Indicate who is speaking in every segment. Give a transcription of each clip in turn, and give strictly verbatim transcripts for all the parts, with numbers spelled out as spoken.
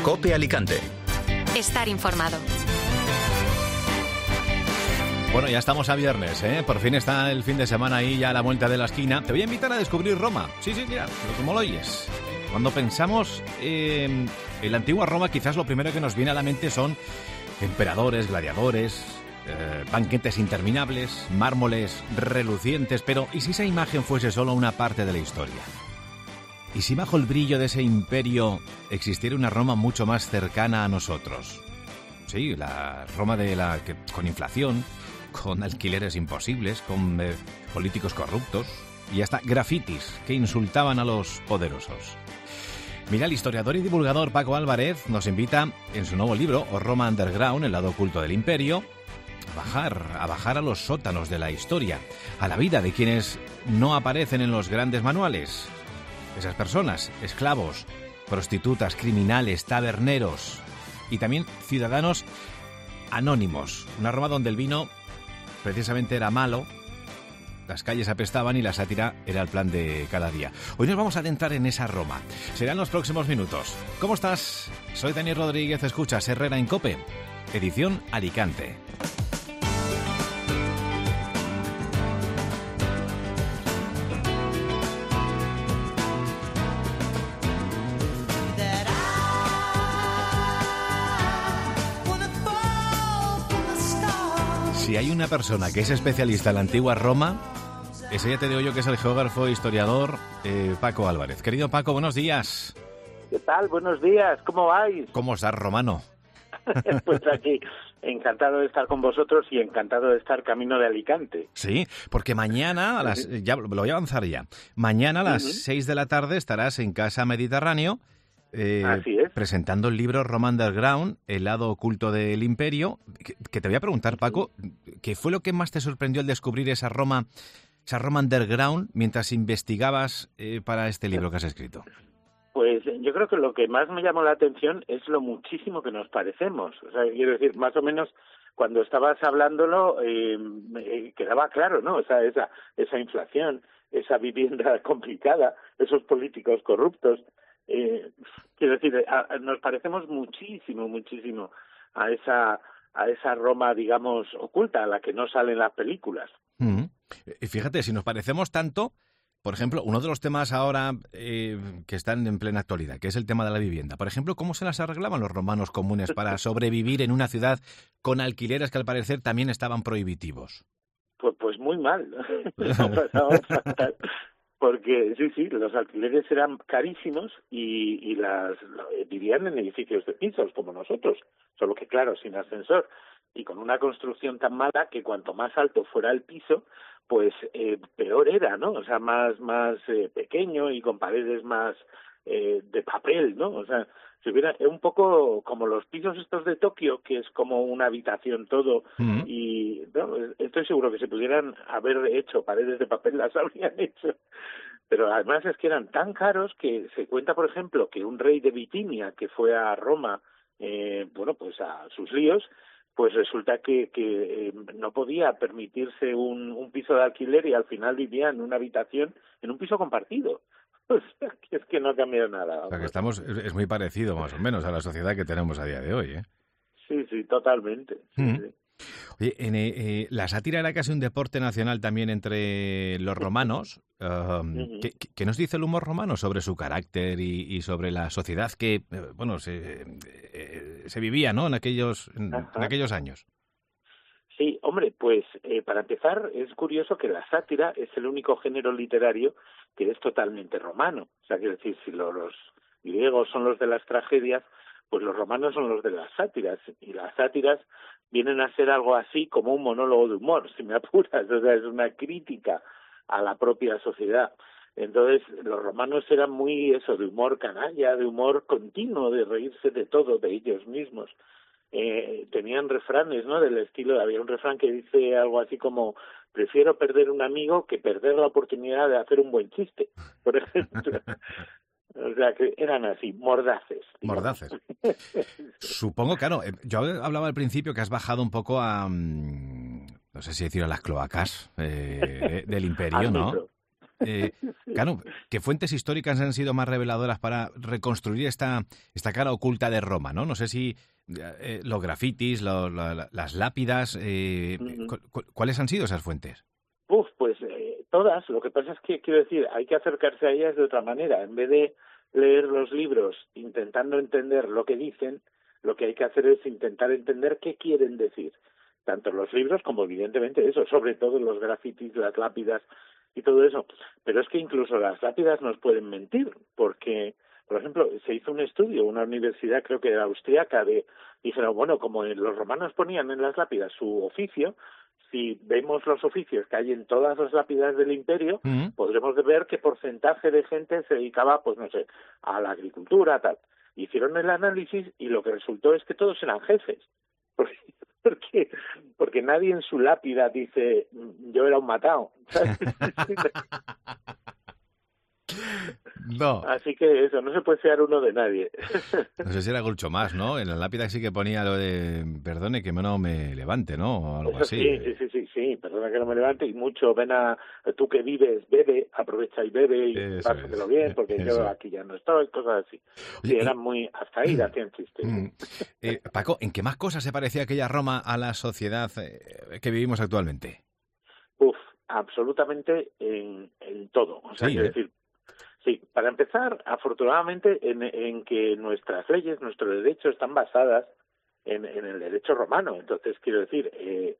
Speaker 1: COPE Alicante.
Speaker 2: Estar informado.
Speaker 3: Bueno, ya estamos a viernes, ¿eh? Por fin está el fin de semana ahí ya a la vuelta de la esquina. Te voy a invitar a descubrir Roma. Sí, sí, mira, pero como lo oyes. Cuando pensamos eh, en la antigua Roma, quizás lo primero que nos viene a la mente son emperadores, gladiadores, eh, banquetes interminables, mármoles relucientes. Pero ¿y si esa imagen fuese solo una parte de la historia? ¿Y si bajo el brillo de ese imperio existiera una Roma mucho más cercana a nosotros? Sí, la Roma de la que, con inflación, con alquileres imposibles, con eh, políticos corruptos y hasta grafitis que insultaban a los poderosos. Mira, el historiador y divulgador Paco Álvarez nos invita en su nuevo libro, O Roma Underground, el lado oculto del imperio, a bajar, a bajar a los sótanos de la historia, a la vida de quienes no aparecen en los grandes manuales. Esas personas, esclavos, prostitutas, criminales, taberneros y también ciudadanos anónimos. Una Roma donde el vino precisamente era malo, las calles apestaban y la sátira era el plan de cada día. Hoy nos vamos a adentrar en esa Roma. Será en los próximos minutos. ¿Cómo estás? Soy Dani Rodríguez, escuchas Herrera en COPE, edición Alicante. Si hay una persona que es especialista en la antigua Roma, ese ya te digo yo que es el geógrafo e historiador eh, Paco Álvarez. Querido Paco, buenos días.
Speaker 4: ¿Qué tal? Buenos días, ¿cómo vais?
Speaker 3: ¿Cómo estás, romano?
Speaker 4: Pues aquí, encantado de estar con vosotros y encantado de estar camino de Alicante.
Speaker 3: Sí, porque mañana, a las, ya lo voy a avanzar ya, mañana a las uh-huh. seis de la tarde estarás en Casa Mediterráneo, Eh,
Speaker 4: Así es.
Speaker 3: presentando el libro Roma Underground, el lado oculto del imperio, que, que te voy a preguntar, Paco, ¿qué fue lo que más te sorprendió al descubrir esa Roma, esa Roma Underground mientras investigabas eh, para este libro que has escrito?
Speaker 4: Pues yo creo que lo que más me llamó la atención es lo muchísimo que nos parecemos. O sea, quiero decir, más o menos cuando estabas hablándolo eh, me quedaba claro, ¿no? O sea, esa, esa inflación, esa vivienda complicada, esos políticos corruptos. Eh, quiero decir, a, a, nos parecemos muchísimo, muchísimo a esa a esa Roma, digamos, oculta, a la que no salen las películas.
Speaker 3: Mm. Y fíjate, si nos parecemos tanto, por ejemplo, uno de los temas ahora eh, que están en plena actualidad, que es el tema de la vivienda. Por ejemplo, ¿cómo se las arreglaban los romanos comunes para sobrevivir en una ciudad con alquileres que al parecer también estaban prohibitivos?
Speaker 4: Pues, pues muy mal. fatal. Porque, sí, sí, los alquileres eran carísimos y, y las vivían en edificios de pisos, como nosotros, solo que, claro, sin ascensor y con una construcción tan mala que cuanto más alto fuera el piso, pues eh, peor era, ¿no? O sea, más más eh, pequeño y con paredes más eh, de papel, ¿no? O sea, si hubiera un poco como los pisos estos de Tokio, que es como una habitación todo, uh-huh. y no, estoy seguro que si pudieran haber hecho paredes de papel las habrían hecho. Pero además es que eran tan caros que se cuenta, por ejemplo, que un rey de Bitinia que fue a Roma, eh, bueno, pues a sus líos, pues resulta que, que eh, no podía permitirse un, un piso de alquiler y al final vivía en una habitación, en un piso compartido. O sea, que es que no ha cambiado nada.
Speaker 3: O sea, que estamos, es muy parecido más o menos a la sociedad que tenemos a día de hoy, ¿eh?
Speaker 4: Sí, sí, totalmente. Sí, mm. sí.
Speaker 3: Oye, en, eh, la sátira era casi un deporte nacional también entre los romanos. Uh, uh-huh. ¿qué, ¿Qué nos dice el humor romano sobre su carácter y, y sobre la sociedad que, eh, bueno, se, eh, se vivía, ¿no? En aquellos, en, en aquellos años.
Speaker 4: Sí, hombre, pues eh, para empezar es curioso que la sátira es el único género literario que es totalmente romano. O sea, quiero decir, si lo, los griegos son los de las tragedias, pues los romanos son los de las sátiras. Y las sátiras vienen a ser algo así como un monólogo de humor, si me apuras. O sea, es una crítica a la propia sociedad. Entonces, los romanos eran muy eso, de humor canalla, de humor continuo, de reírse de todo, de ellos mismos. Eh, tenían refranes, ¿no? Del estilo, había un refrán que dice algo así como: prefiero perder un amigo que perder la oportunidad de hacer un buen chiste, por ejemplo. O sea, que eran así, mordaces. Digamos.
Speaker 3: Mordaces. Supongo, claro, yo hablaba al principio que has bajado un poco a, no sé si decir a las cloacas eh, del imperio, ¿no? Eh, claro, ¿qué fuentes históricas han sido más reveladoras para reconstruir esta, esta cara oculta de Roma, ¿no? No sé si eh, los grafitis, lo, lo, las lápidas, eh, cu, cu, ¿cuáles han sido esas fuentes?
Speaker 4: Uf, pues eh, todas. Lo que pasa es que, quiero decir, hay que acercarse a ellas de otra manera. En vez de leer los libros intentando entender lo que dicen, lo que hay que hacer es intentar entender qué quieren decir. Tanto los libros como, evidentemente, eso, sobre todo los grafitis, las lápidas y todo eso. Pero es que incluso las lápidas nos pueden mentir, porque, por ejemplo, se hizo un estudio, una universidad, creo que era austríaca, de, dijeron, bueno, como los romanos ponían en las lápidas su oficio, si vemos los oficios que hay en todas las lápidas del imperio, uh-huh. podremos ver qué porcentaje de gente se dedicaba, pues no sé, a la agricultura, tal. Hicieron el análisis y lo que resultó es que todos eran jefes. Porque, porque, porque nadie en su lápida dice, yo era un matado.
Speaker 3: No.
Speaker 4: Así que eso, no se puede fiar uno de nadie.
Speaker 3: No sé si era Groucho Marx, ¿no? En la lápida sí que ponía lo de, perdone que no me levante, ¿no? O algo
Speaker 4: eso
Speaker 3: así.
Speaker 4: Sí, sí, sí, sí, sí, perdona que no me levante y mucho, ven a, tú que vives, bebe, aprovecha y bebe y pásatelo bien, porque eso. Yo aquí ya no estoy, cosas así.
Speaker 3: Oye,
Speaker 4: sí, eran
Speaker 3: y...
Speaker 4: muy, hasta ahí hacían chistes.
Speaker 3: Mm. Eh, Paco, ¿en qué más cosas se parecía aquella Roma a la sociedad eh, que vivimos actualmente?
Speaker 4: Uf, absolutamente en, en todo. O sea,
Speaker 3: sí,
Speaker 4: quiero
Speaker 3: ¿eh?
Speaker 4: decir, sí, para empezar, afortunadamente, en, en que nuestras leyes, nuestros derechos están basadas en, en el derecho romano. Entonces, quiero decir, eh,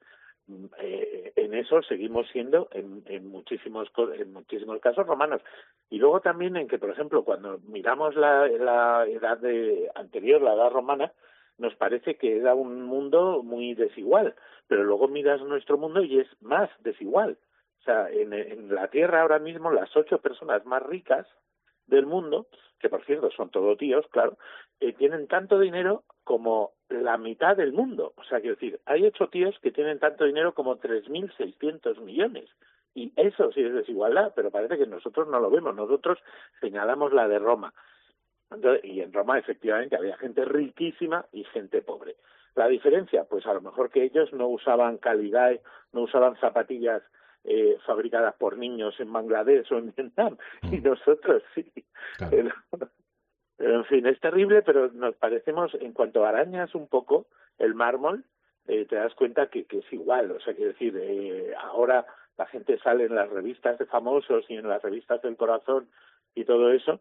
Speaker 4: eh, en eso seguimos siendo en, en muchísimos en muchísimos casos romanos. Y luego también en que, por ejemplo, cuando miramos la, la edad de, anterior, la edad romana, nos parece que era un mundo muy desigual, pero luego miras nuestro mundo y es más desigual. O sea, en, en la Tierra ahora mismo las ocho personas más ricas del mundo, que por cierto son todos tíos, claro, eh, tienen tanto dinero como la mitad del mundo. O sea, quiero decir, hay ocho tíos que tienen tanto dinero como tres mil seiscientos millones. Y eso sí es desigualdad, pero parece que nosotros no lo vemos. Nosotros señalamos la de Roma. Entonces, y en Roma efectivamente había gente riquísima y gente pobre. La diferencia, pues a lo mejor que ellos no usaban calidad, no usaban zapatillas Eh, fabricadas por niños en Bangladesh o en Vietnam, mm. y nosotros sí. Claro. Pero, pero, en fin, es terrible, pero nos parecemos, en cuanto a arañas un poco, el mármol, eh, te das cuenta que, que es igual. O sea, quiero decir, eh, ahora la gente sale en las revistas de famosos y en las revistas del corazón y todo eso,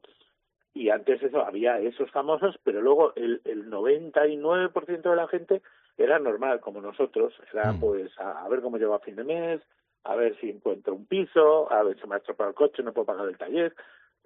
Speaker 4: y antes eso había esos famosos, pero luego el, el noventa y nueve por ciento de la gente era normal, como nosotros, era mm. pues a, a ver cómo llevo a fin de mes, a ver si encuentro un piso, a ver si me ha estropeado el coche, no puedo pagar el taller.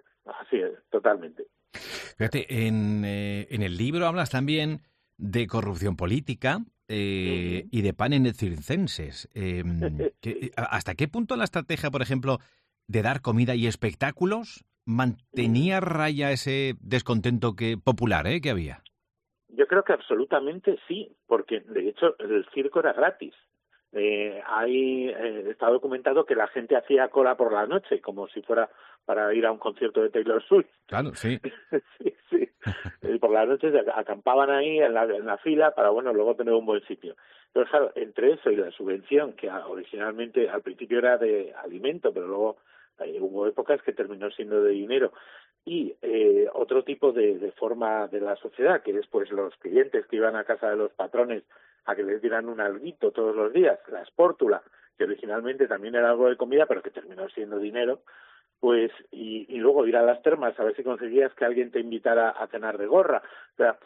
Speaker 4: Así es, totalmente.
Speaker 3: Fíjate, en, eh, en el libro hablas también de corrupción política eh, uh-huh. y de panes circenses. Eh, que, ¿Hasta qué punto la estrategia, por ejemplo, de dar comida y espectáculos mantenía uh-huh. raya ese descontento que popular eh, que había?
Speaker 4: Yo creo que absolutamente sí, porque de hecho el circo era gratis. Eh, hay eh, está documentado que la gente hacía cola por la noche como si fuera para ir a un concierto de Taylor Swift.
Speaker 3: Claro, sí.
Speaker 4: sí, sí. Y por la noche acampaban ahí en la, en la fila para, bueno, luego tener un buen sitio. Pero claro, entre eso y la subvención, que originalmente al principio era de alimento, pero luego eh, hubo épocas que terminó siendo de dinero, y eh, otro tipo de, de forma de la sociedad, que es pues los clientes que iban a casa de los patrones a que les dieran un alguito todos los días, la espórtula, que originalmente también era algo de comida, pero que terminó siendo dinero, pues, y, y luego ir a las termas a ver si conseguías que alguien te invitara a cenar de gorra. O sea,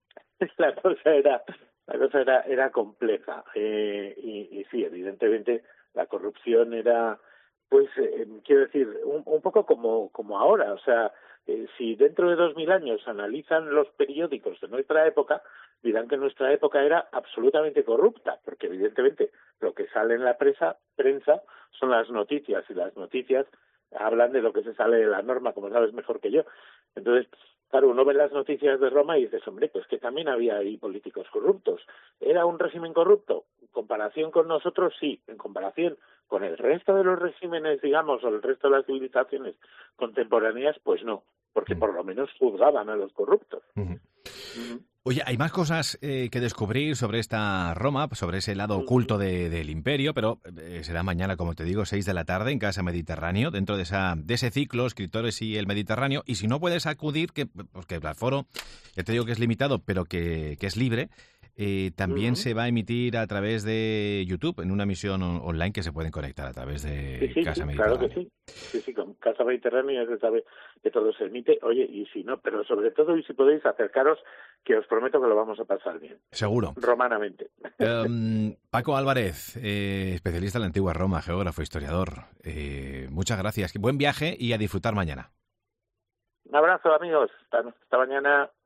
Speaker 4: la cosa era, la cosa era, era compleja. Eh, y, y sí, evidentemente, la corrupción era, pues, eh, quiero decir, un, un poco como, como ahora, o sea, Eh, si dentro de dos mil años analizan los periódicos de nuestra época, dirán que nuestra época era absolutamente corrupta, porque evidentemente lo que sale en la prensa, prensa son las noticias, y las noticias hablan de lo que se sale de la norma, como sabes mejor que yo. Entonces, claro, uno ve las noticias de Roma y dices, hombre, pues que también había ahí políticos corruptos. ¿Era un régimen corrupto? En comparación con nosotros, sí. En comparación con el resto de los regímenes, digamos, o el resto de las civilizaciones contemporáneas, pues no, porque por lo menos juzgaban a los corruptos.
Speaker 3: Uh-huh. Uh-huh. Oye, hay más cosas eh, que descubrir sobre esta Roma, sobre ese lado oculto de, del imperio, pero eh, será mañana, como te digo, seis de la tarde en Casa Mediterráneo, dentro de esa de ese ciclo, Escritores y el Mediterráneo. Y si no puedes acudir, que, pues que el aforo, ya te digo que es limitado, pero que, que es libre, eh, también uh-huh. se va a emitir a través de YouTube, en una emisión on- online que se pueden conectar a través de
Speaker 4: sí, sí,
Speaker 3: Casa
Speaker 4: sí,
Speaker 3: Mediterráneo.
Speaker 4: Claro que sí. Sí, sí, con Casa Mediterránea ya se sabe que todo se emite. Oye, y si no, pero sobre todo, y si podéis acercaros, que os prometo que lo vamos a pasar bien.
Speaker 3: Seguro.
Speaker 4: Romanamente.
Speaker 3: Um, Paco Álvarez, eh, especialista en la antigua Roma, geógrafo, historiador. Eh, muchas gracias. Buen viaje y a disfrutar mañana.
Speaker 4: Un abrazo, amigos. Hasta, hasta mañana.